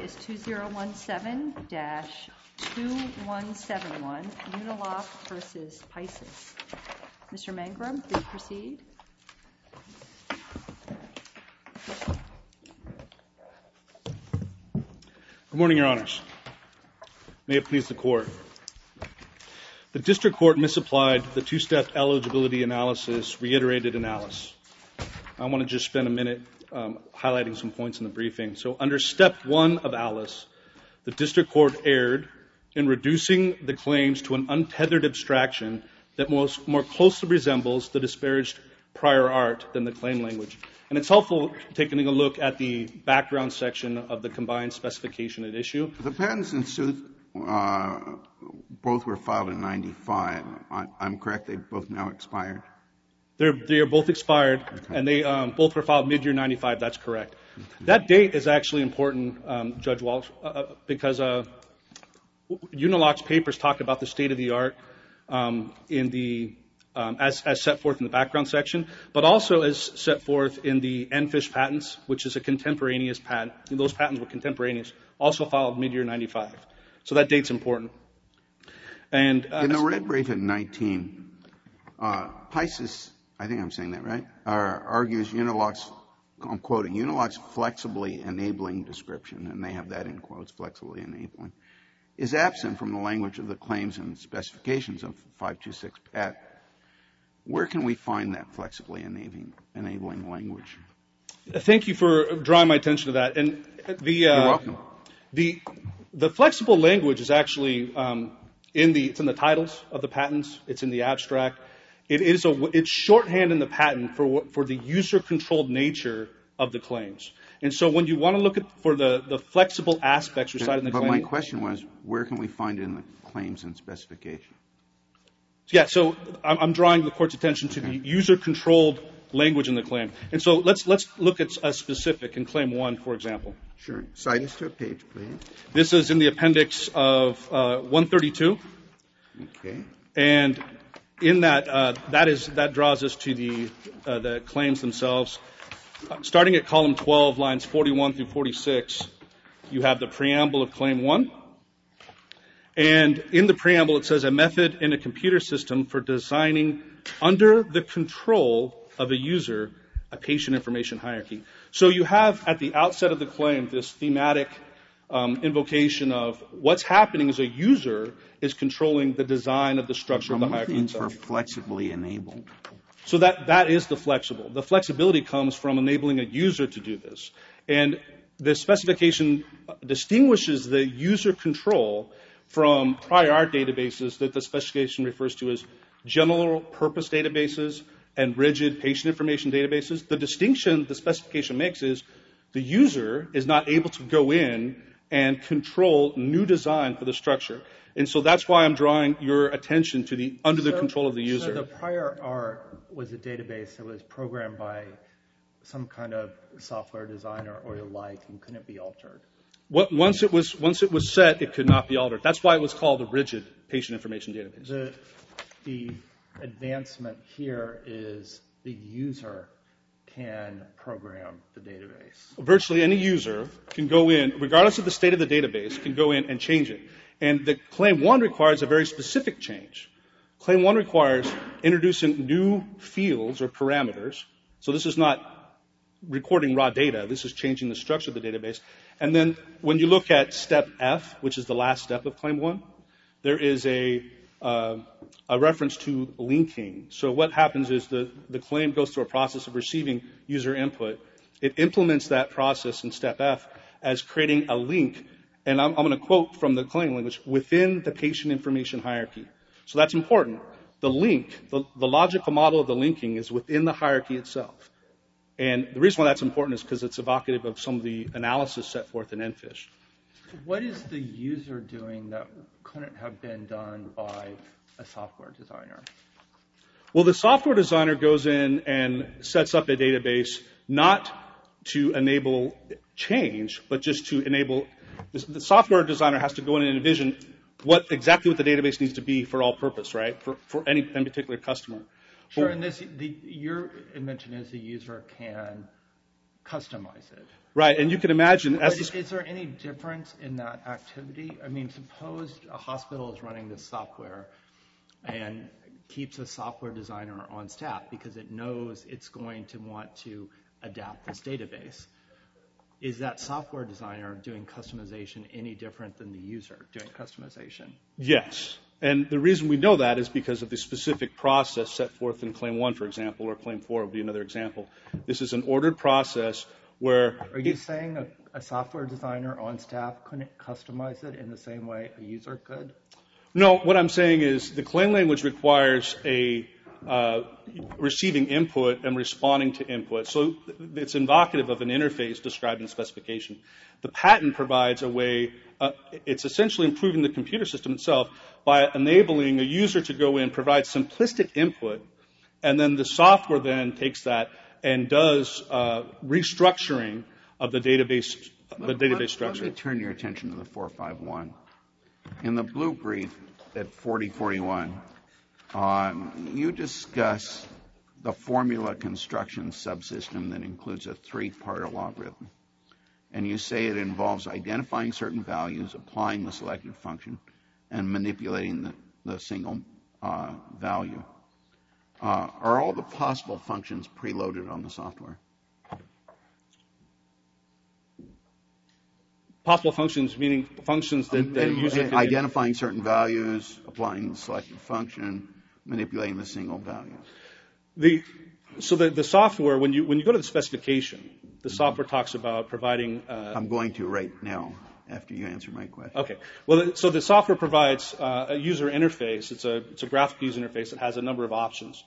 is 2017-2171, Uniloc versus Pisces. Mr. Mangrum, please proceed. Good morning, Your Honors. May it please the Court. The District Court misapplied the two-step eligibility analysis reiterated in Alice. I want to just spend a minute highlighting some points in the briefing. So under Step 1 of Alice, the District Court erred in reducing the claims to an untethered abstraction that more closely resembles the disparaged prior art than the claim language. And it's helpful taking a look at the background section of the combined specification at issue. The patents in suit both were filed in 95. I'm correct, they both now expired? They are both expired, okay. And they both were filed mid-year 95, that's correct. Okay. That date is actually important, Judge Walsh, because Uniloc's papers talk about the state of the art in the as set forth in the background section, but also as set forth in the EnFish patents, which is a contemporaneous patent. Those patents were contemporaneous, also filed mid-year 95. So that date's important. And in the red brief at 19, Pisces, I think I'm saying that right, argues Uniloc's, I'm quoting, Uniloc's flexibly enabling description, and they have that in quotes, flexibly enabling, is absent from the language of the claims and specifications of 526 patent. Where can we find that flexibly enabling language? Thank you for drawing my attention to that. And You're welcome. The flexible language is actually it's in the titles of the patents. It's in the abstract. It's shorthand in the patent for the user-controlled nature of the claims. And so when you want to look for the flexible aspects recited in the claim. But my question was, where can we find it in the claims and specification? Yeah, so I'm drawing the Court's attention to the user-controlled language in the claim. And so let's look at a specific in Claim 1, for example. Sure. Cite us to a page, please. This is in the appendix of 132. Okay. And in that draws us to the claims themselves. Starting at column 12, lines 41 through 46, you have the preamble of Claim 1. And in the preamble, it says, a method in a computer system for designing under the control of a user a patient information hierarchy. So you have at the outset of the claim this thematic invocation of what's happening is a user is controlling the design of the structure of the hierarchy itself. I'm looking for flexibly enabled. So that is the flexible. The flexibility comes from enabling a user to do this. And the specification distinguishes the user control from prior art databases that the specification refers to as general purpose databases and rigid patient information databases. The distinction the specification makes is the user is not able to go in and control new design for the structure. And so that's why I'm drawing your attention to the under the control of the user. So the prior art was a database that was programmed by some kind of software designer or the like and couldn't be altered. Once it was set, it could not be altered. That's why it was called a rigid patient information database. The advancement here is the user can program the database. Virtually any user can go in, regardless of the state of the database, can go in and change it. And the Claim 1 requires a very specific change. Claim 1 requires introducing new fields or parameters. So this is not recording raw data. This is changing the structure of the database. And then when you look at Step F, which is the last step of Claim 1, there is a reference to linking. So what happens is the claim goes through a process of receiving user input. It implements that process in Step F as creating a link. And I'm going to quote from the claim language, within the patient information hierarchy. So that's important. The link, the logical model of the linking is within the hierarchy itself. And the reason why that's important is because it's evocative of some of the analysis set forth in EnFish. What is the user doing that couldn't have been done by a software designer? Well, the software designer goes in and sets up a database not to enable change, but just to enable. The software designer has to go in and envision exactly what the database needs to be for all purpose, right? For any particular customer. Sure, and your invention is the user can customize it. Right, and you can imagine... Is there any difference in that activity? I mean, suppose a hospital is running this software and keeps a software designer on staff because it knows it's going to want to adapt this database. Is that software designer doing customization any different than the user doing customization? Yes. And the reason we know that is because of the specific process set forth in Claim 1, for example, or Claim 4 would be another example. This is an ordered process where... Are you saying a software designer on staff couldn't customize it in the same way a user could? No, what I'm saying is the claim language requires receiving input and responding to input. So it's invocative of an interface described in the specification. The patent provides a way, it's essentially improving the computer system itself by enabling a user to go in, provide simplistic input, and then the software then takes that and does restructuring of the database structure. Let me turn your attention to the 451. In the blue brief at 4041, you discuss the formula construction subsystem that includes a 3-part logarithm. And you say it involves identifying certain values, applying the selected function, and manipulating the single value. Are all the possible functions preloaded on the software? Possible functions, meaning functions that the user can... Identifying certain values, applying the selected function, manipulating the single value. So the software, when you go to the specification, the software talks about providing... I'm going to right now, after you answer my question. Okay. Well, so the software provides a user interface. It's a graphic user interface that has a number of options.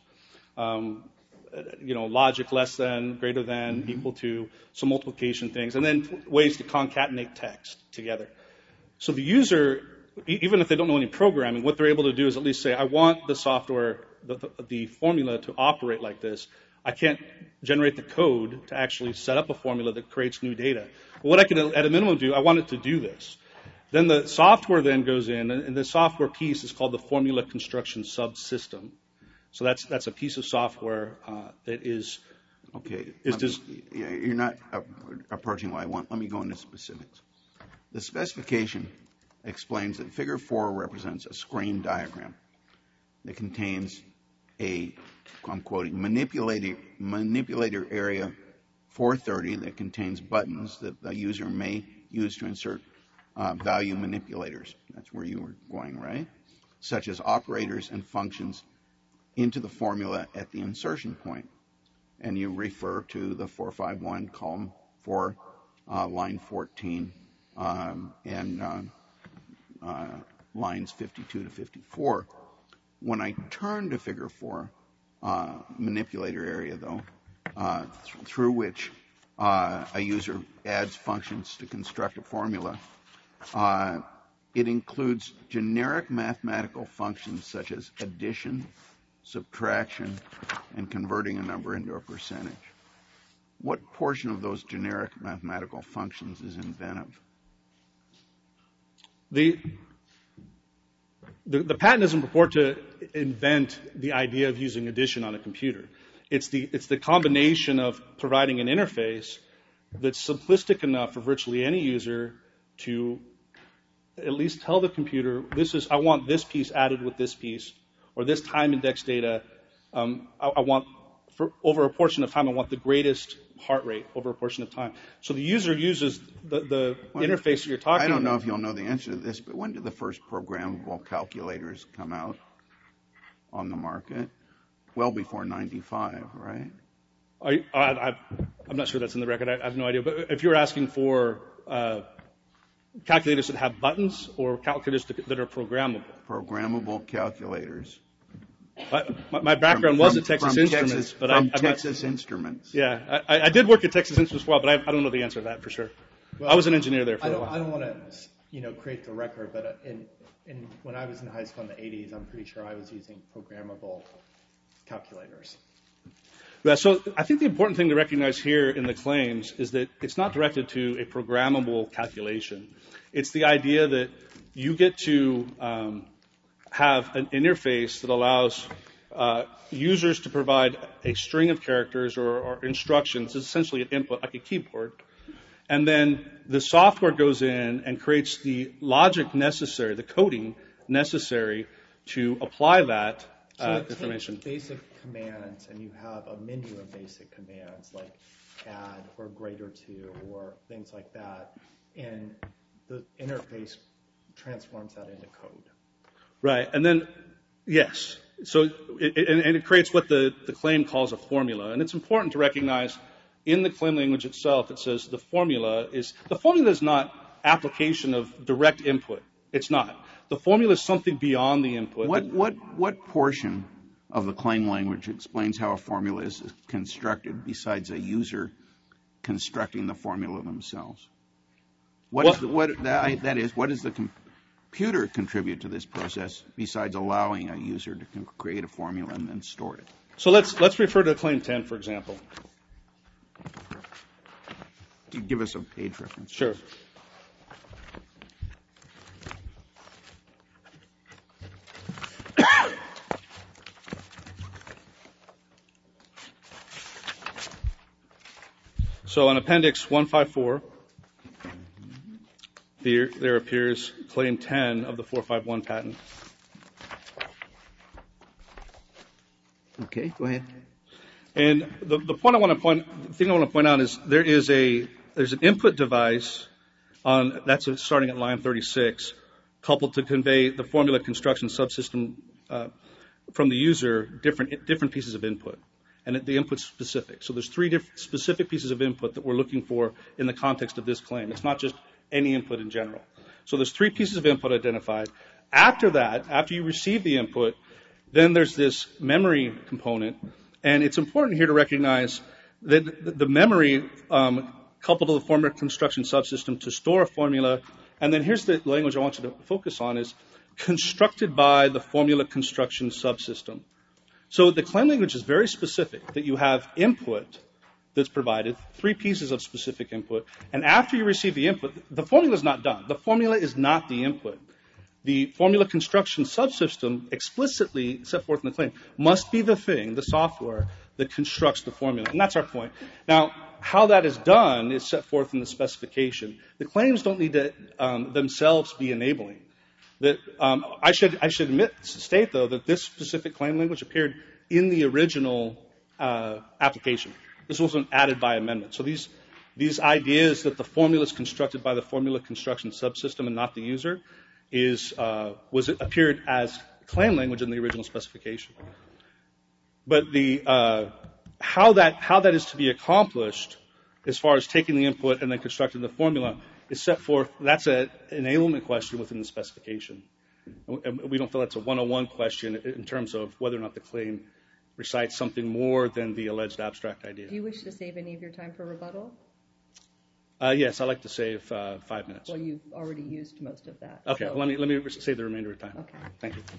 Logic less than, greater than, equal to, some multiplication things, and then ways to concatenate text together. So the user, even if they don't know any programming, what they're able to do is at least say, I want the software, the formula to operate like this. I can't generate the code to actually set up a formula that creates new data. But what I can, at a minimum, do, I want it to do this. Then the software then goes in, and the software piece is called the formula construction subsystem. So that's a piece of software that is... Okay. You're not approaching what I want. Let me go into specifics. The specification explains that Figure 4 represents a screen diagram that contains I'm quoting, manipulator area 430 that contains buttons that the user may use to insert value manipulators. That's where you were going, right? Such as operators and functions into the formula at the insertion point. And you refer to the 451 column 4, line 14, and lines 52 to 54. When I turn to Figure 4, manipulator area, though, through which a user adds functions to construct a formula, it includes generic mathematical functions such as addition, subtraction, and converting a number into a percentage. What portion of those generic mathematical functions is inventive? The patent doesn't purport to invent the idea of using addition on a computer. It's the combination of providing an interface that's simplistic enough for virtually any user to at least tell the computer, I want this piece added with this piece, or this time index data, I want, over a portion of time, I want the greatest heart rate over a portion of time. So the user uses the interface that you're talking about. I don't know if you'll know the answer to this, but when did the first programmable calculators come out on the market? Well before 95, right? I'm not sure that's in the record. I have no idea. But if you're asking for calculators that have buttons or calculators that are programmable? Programmable calculators. My background was at Texas Instruments. Texas Instruments. Yeah, I did work at Texas Instruments for a while, but I don't know the answer to that for sure. Well, I was an engineer there for a while. I don't want to create the record, but when I was in high school in the 80s, I'm pretty sure I was using programmable calculators. Yeah, so I think the important thing to recognize here in the claims is that it's not directed to a programmable calculation. It's the idea that you get to have an interface that allows users to provide a string of characters or instructions, essentially an input, like a keyboard. And then the software goes in and creates the logic necessary, the coding necessary to apply that information. So it takes basic commands, and you have a menu of basic commands like add or greater to or things like that, and the interface transforms that into code. Right, and then, yes. So, it creates what the claim calls a formula. And it's important to recognize in the claim language itself, it says the formula is not application of direct input. It's not. The formula is something beyond the input. What portion of the claim language explains how a formula is constructed besides a user constructing the formula themselves? What does the computer contribute to this process besides allowing a user to create a formula and then store it? So let's refer to Claim 10, for example. Can you give us a page reference? Sure. So on Appendix 154, there appears Claim 10 of the 451 patent. Okay, go ahead. And the thing I want to point out is there's an input device that's starting at line 36, coupled to convey the formula construction subsystem from the user different pieces of input. And the input's specific. So there's three different specific pieces of input that we're looking for in the context of this claim. It's not just any input in general. So there's three pieces of input identified. After that, after you receive the input, then there's this memory component. And it's important here to recognize that the memory coupled to the formula construction subsystem to store a formula. And then here's the language I want you to focus on is constructed by the formula construction subsystem. So the claim language is very specific, that you have input that's provided, three pieces of specific input, and after you receive the input, the formula is not done. The formula is not the input. The formula construction subsystem explicitly set forth in the claim must be the thing, the software, that constructs the formula. And that's our point. Now, how that is done is set forth in the specification. The claims don't need to themselves be enabling. That I should state, though, that this specific claim language appeared in the original application. This wasn't added by amendment. So these ideas that the formula is constructed by the formula construction subsystem and not the user appeared as claim language in the original specification. But how that is to be accomplished, as far as taking the input and then constructing the formula, is set forth. That's an enablement question within the specification. And we don't feel that's a 101 question in terms of whether or not the claim recites something more than the alleged abstract idea. Do you wish to save any of your time for rebuttal? Yes, I'd like to save 5 minutes. Well, you've already used most of that. Okay, so. let me save the remainder of time. Okay. Thank you.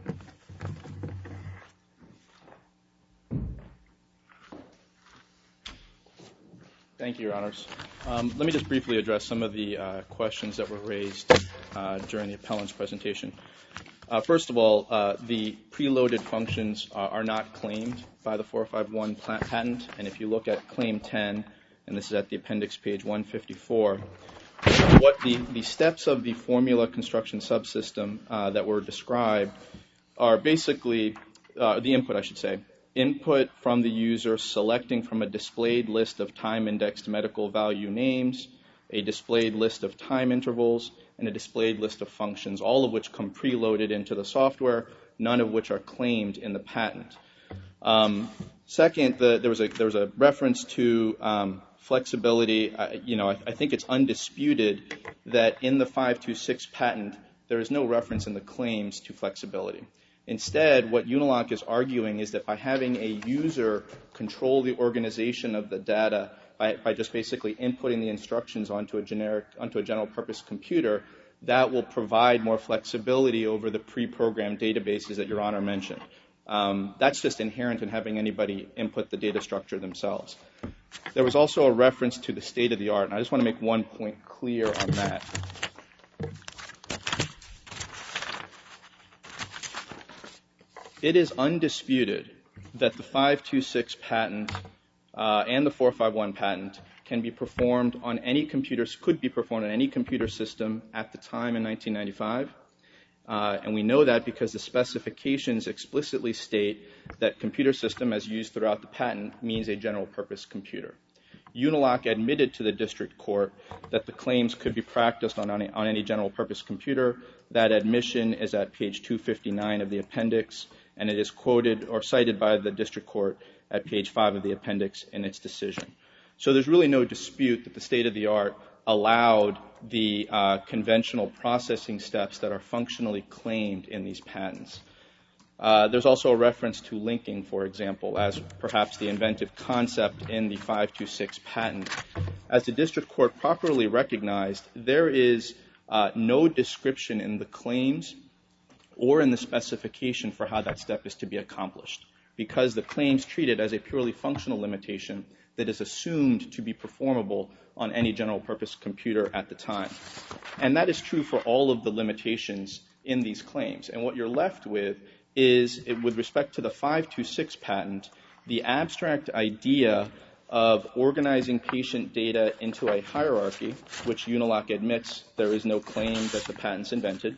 Thank you, Your Honors. Let me just briefly address some of the questions that were raised during the appellant's presentation. First of all, the preloaded functions are not claimed by the 451 patent, and if you look at Claim 10, and this is at the appendix page 154, what the steps of the formula construction subsystem that were described are basically the input, I should say. Input from the user selecting from a displayed list of time-indexed medical value names, a displayed list of time intervals, and a displayed list of functions, all of which come preloaded into the software, none of which are claimed in the patent. Second, there was a reference to flexibility. I think it's undisputed that in the 526 patent, there is no reference in the claims to flexibility. Instead, what Uniloc is arguing is that by having a user control the organization of the data by just basically inputting the instructions onto a general purpose computer, that will provide more flexibility over the pre-programmed databases that Your Honor mentioned. That's just inherent in having anybody input the data structure themselves. There was also a reference to the state of the art, and I just want to make one point clear on that. it is undisputed that the 526 patent and the 451 patent can be performed on any computers, could be performed on any computer system at the time in 1995. And we know that because the specifications explicitly state that computer system, as used throughout the patent, means a general purpose computer. Uniloc admitted to the district court that the claims could be practiced on any general purpose computer. That admission is at page 259 of the appendix, and it is quoted or cited by the district court at page 5 of the appendix in its decision. So there's really no dispute that the state of the art allowed the conventional processing steps that are functionally claimed in these patents. There's also a reference to linking, for example, as perhaps the inventive concept in the 526 patent. As the district court properly recognized, there is no description in the claims or in the specification for how that step is to be accomplished, because the claims treat it as a purely functional limitation that is assumed to be performable on any general purpose computer at the time. And that is true for all of the limitations in these claims. And what you're left with is, with respect to the 526 patent, the abstract idea of organizing patient data into a hierarchy, which Uniloc admits there is no claim that the patents invented,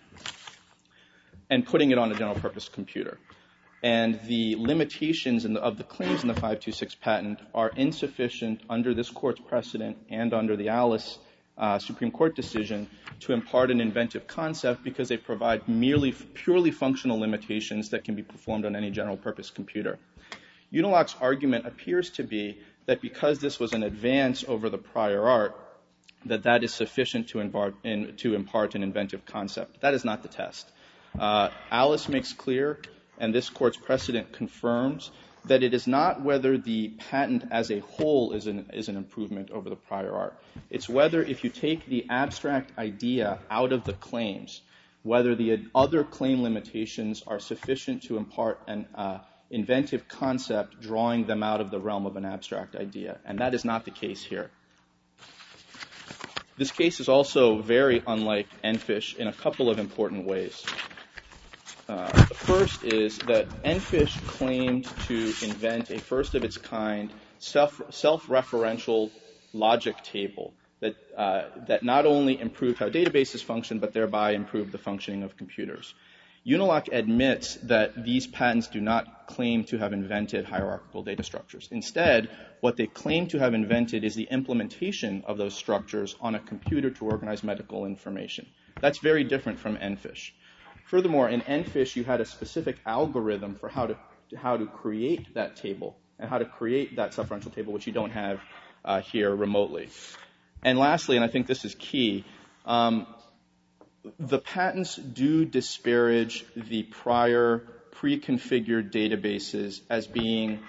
and putting it on a general purpose computer. And the limitations of the claims in the 526 patent are insufficient under this court's precedent and under the Alice Supreme Court decision to impart an inventive concept, because they provide purely functional limitations that can be performed on any general purpose computer. Uniloc's argument appears to be that because this was an advance over the prior art, that is sufficient to impart an inventive concept. That is not the test. Alice makes clear, and this court's precedent confirms, that it is not whether the patent as a whole is an improvement over the prior art. It's whether, if you take the abstract idea out of the claims, whether the other claim limitations are sufficient to impart an inventive concept, drawing them out of the realm of an abstract idea. And that is not the case here. This case is also very unlike EnFish in a couple of important ways. The first is that EnFish claimed to invent a first-of-its-kind self-referential logic table that not only improved how databases function, but thereby improved the functioning of computers. Uniloc admits that these patents do not claim to have invented hierarchical data structures. Instead, what they claim to have invented is the implementation of those structures on a computer to organize medical information. That's very different from EnFish. Furthermore, in EnFish, you had a specific algorithm for how to create that table and how to create that self-referential table, which you don't have here remotely. And lastly, and I think this is key, the patents do disparage the prior pre-configured databases as being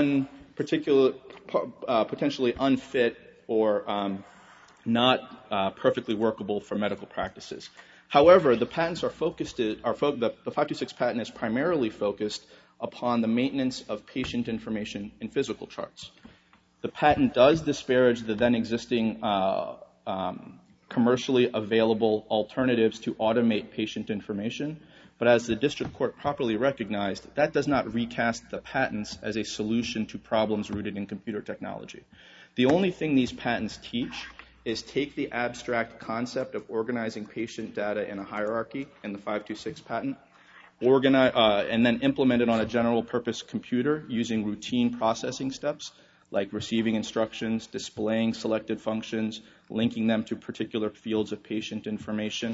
potentially unfit or not perfectly workable for medical practices. However, the patents the 526 patent is primarily focused upon the maintenance of patient information in physical charts. The patent does disparage the then existing commercially available alternatives to automate patient information, but as the district court properly recognized, that does not recast the patents as a solution to problems rooted in computer technology. The only thing these patents teach is take the abstract concept of organizing patient data in a hierarchy in the 526 patent, and then implement it on a general purpose computer using routine processing steps like receiving instructions, displaying selected functions, linking them to particular fields of patient information.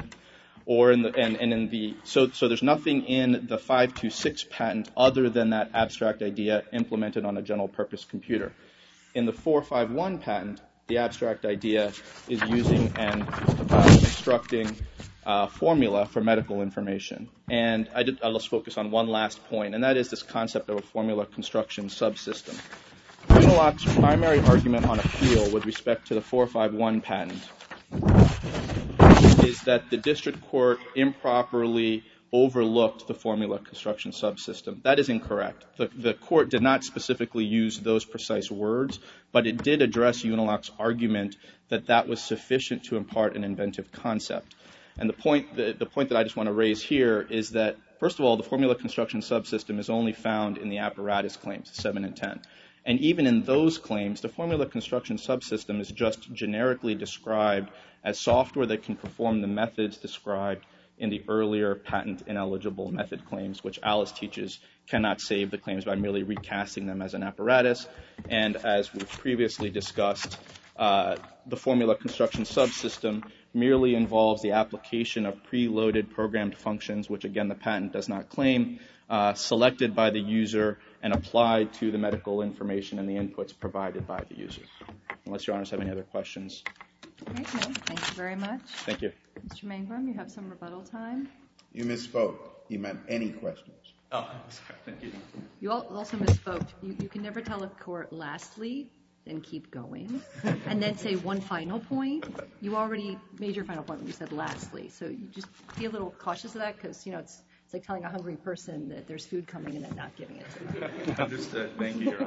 So there's nothing in the 526 patent other than that abstract idea implemented on a general purpose computer. In the 451 patent, the abstract idea is using and constructing formula for medical information. And I'll just focus on one last point, and that is this concept of a formula construction subsystem. Uniloc's primary argument on appeal with respect to the 451 patent is that the district court improperly overlooked the formula construction subsystem. That is incorrect. The court did not specifically use those precise words, but it did address Uniloc's argument that that was sufficient to impart an inventive concept. And the point that I just want to raise here is that, first of all, the formula construction subsystem is only found in the apparatus claims, 7 and 10. And even in those claims, the formula construction subsystem is just generically described as software that can perform the methods described in the earlier patent-ineligible method claims, which Alice teaches cannot save the claims by merely recasting them as an apparatus. And as we've previously discussed, the formula construction subsystem merely involves the application of preloaded programmed functions, which again the patent does not claim, selected by the user and applied to the medical information and the inputs provided by the user. Unless Your Honors have any other questions. Okay, no, thank you very much. Thank you. Mr. Mangrum, you have some rebuttal time. You misspoke. You meant any questions. Oh, sorry. Thank you. You also misspoke. You can never tell a court lastly, then keep going, and then say one final point. You already made your final point when you said lastly. So you just be a little cautious of that because, it's like telling a hungry person that there's food coming and then not giving it to them. Understood. Thank you, Your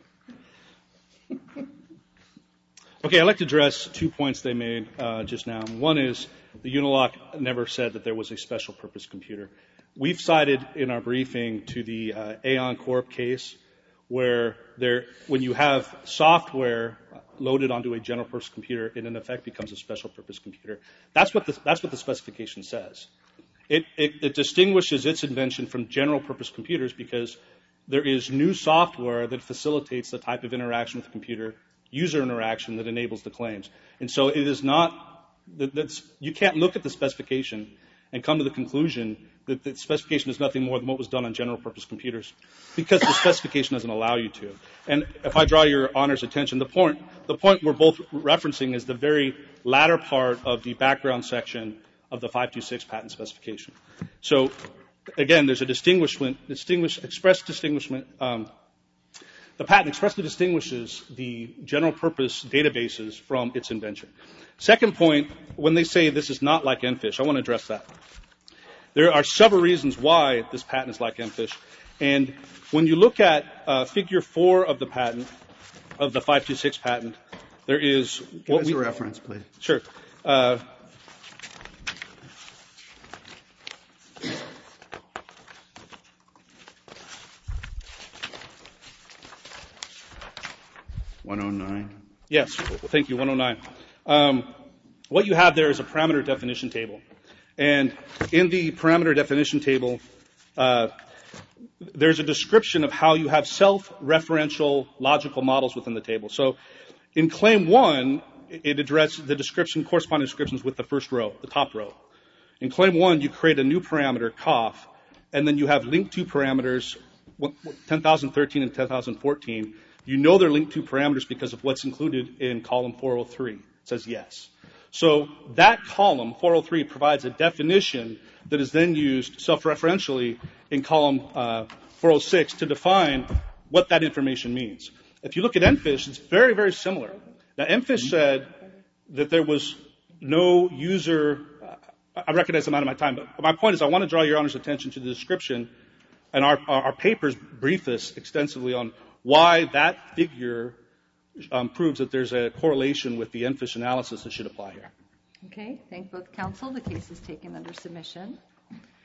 Honor. Okay, I'd like to address 2 points they made just now. One is the Uniloc never said that there was a special purpose computer. We've cited in our briefing to the Aon Corp case where when you have software loaded onto a general purpose computer, it in effect becomes a special purpose computer. That's what the specification says. It distinguishes its invention from general purpose computers because there is new software that facilitates the type of interaction with the computer, user interaction that enables the claims. And so it is not, you can't look at the specification and come to the conclusion that the specification is nothing more than what was done on general purpose computers because the specification doesn't allow you to. And if I draw Your Honor's attention, the point we're both referencing is the very latter part of the background section of the 526 patent specification. So again, there's a express distinguishment. The patent expressly distinguishes the general purpose databases from its invention. Second point, when they say this is not like EnFish, I want to address that. There are several reasons why this patent is like EnFish. And when you look at figure 4 of the patent, of the 526 patent, there is Give us a reference, please. Sure. (109) Yes, thank you, 109. What you have there is a parameter definition table. And in the parameter definition table, there's a description of how you have self-referential logical models within the table. So in Claim 1, it addresses the description, corresponding descriptions with the first row, the top row. In Claim 1, you create a new parameter, cough, and then you have linked to parameters, 10,013 and 10,014. You know they're linked to parameters because of what's included in column 403. It says yes. So that column, 403, provides a definition that is then used self-referentially in column 406 to define what that information means. If you look at EnFish, it's very, very similar. Now, EnFish said that there was no user. I recognize I'm out of my time, but my point is I want to draw Your Honor's attention to the description, and our papers brief this extensively on why that figure proves that there's a correlation with the EnFish analysis that should apply here. Okay, thank both counsel. The case is taken under submission.